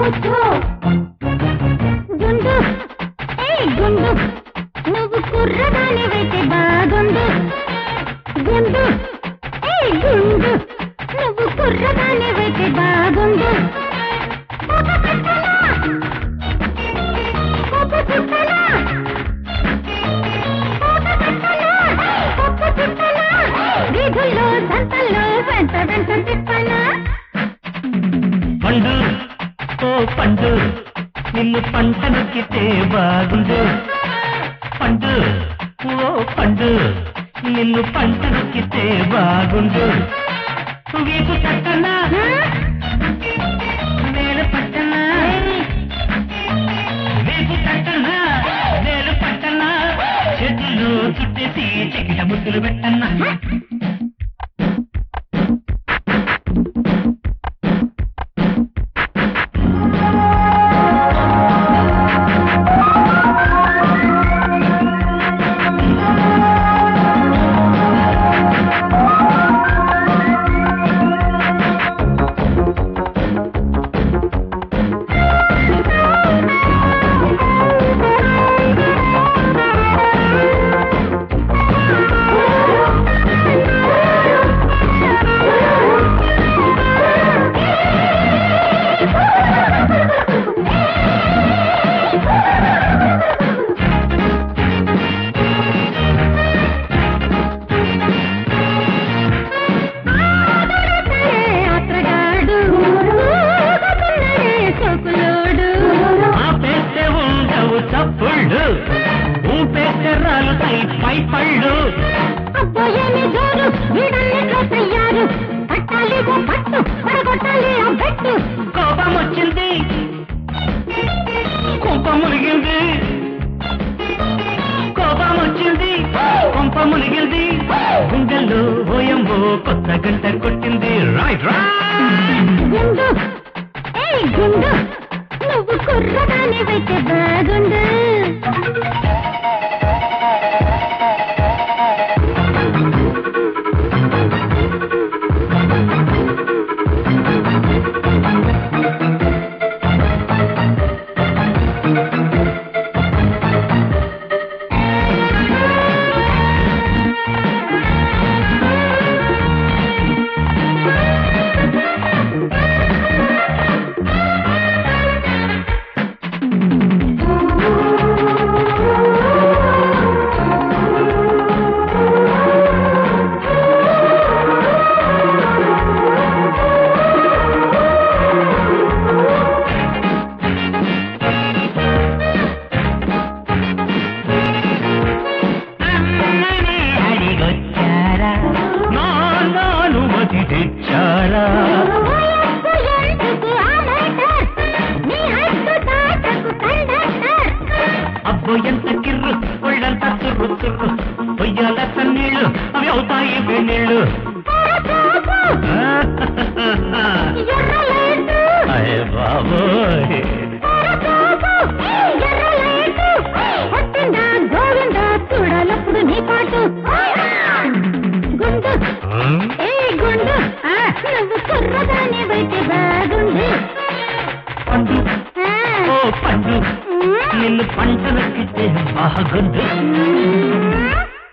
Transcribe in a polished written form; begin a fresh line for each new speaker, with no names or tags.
గుండు ఏ గుండు నువ్వు కుర్రదాని వెయితే బాగుండు గుండు ఏ గుండు నువ్వు కుర్రదాని వెయితే బాగుండు వీధుల్లో సంతల్లో వెంట వెంట తిప్పనా
పండు ఓ పండు నిన్ను పంట నొక్కితే బాగుండు పండు ఓ పండు నిన్ను పంట నొక్కితే బాగుండు వీపు పట్టనా వేలు పట్టనా వీపు పట్టనా వేలు పట్టనా చేతులు చుట్టేసి చెకిట ముద్దులు పెట్టన్నా ఊపేరాలు పై పళ్ళు
అబ్బాయేమి జోరు వీడన్నిట్లో తయ్యారు పట్టాలి పట్టు పడగొట్టాలి ఆ పెట్టు
కోపం వచ్చింది కుంప మునిగింది కోపం వచ్చింది కుంప మునిగింది గుండెల్లో ఓయంబో కొత్త గంట కొట్టింది రైట్
గుండు ఏ గుండు నువ్వు కుర్రదాని వెయితే బాగుండు
అబ్బో ఎంత కిర్రు ఒళ్ళంతా చుర్రు చుర్రు పొయ్యాల తన్నీళ్ళు అవి అవుతాయి వెన్నీళ్ళు అయ్య బాబోయ్
చూడాలప్పుడు నీ పాటు గుండు ఏ గుండు నువ్వు కుర్రదాని బయట బాగుంది
పండు ఓ పండు నిన్ను పంట నక్కితే బాగుంది